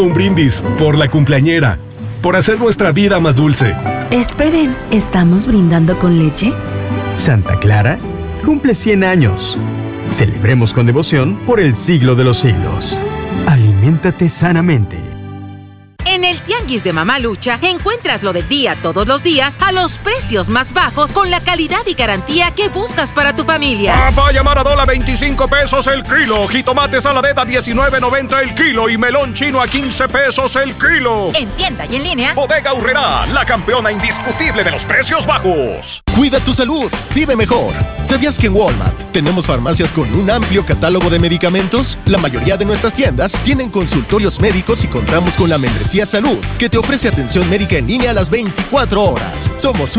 Un brindis por la cumpleañera, por hacer nuestra vida más dulce. Esperen, ¿estamos brindando con leche? Santa Clara cumple 100 años. Celebremos con devoción por el siglo de los siglos. Aliméntate sanamente. En el Tianguis de Mamalucha encuentras lo del día todos los días a los precios más bajos con la calidad y garantía que buscas para tu familia. Papaya Maradona 25 pesos el kilo, jitomate saladeta 19.90 el kilo y melón chino a 15 pesos el kilo. En tienda y en línea, Bodega Aurrerá, la campeona indiscutible de los precios bajos. Cuida tu salud, vive mejor. ¿Sabías que en Walmart tenemos farmacias con un amplio catálogo de medicamentos? La mayoría de nuestras tiendas tienen consultorios médicos y contamos con la membresía Salud, que te ofrece atención médica en línea a las 24 horas. Somos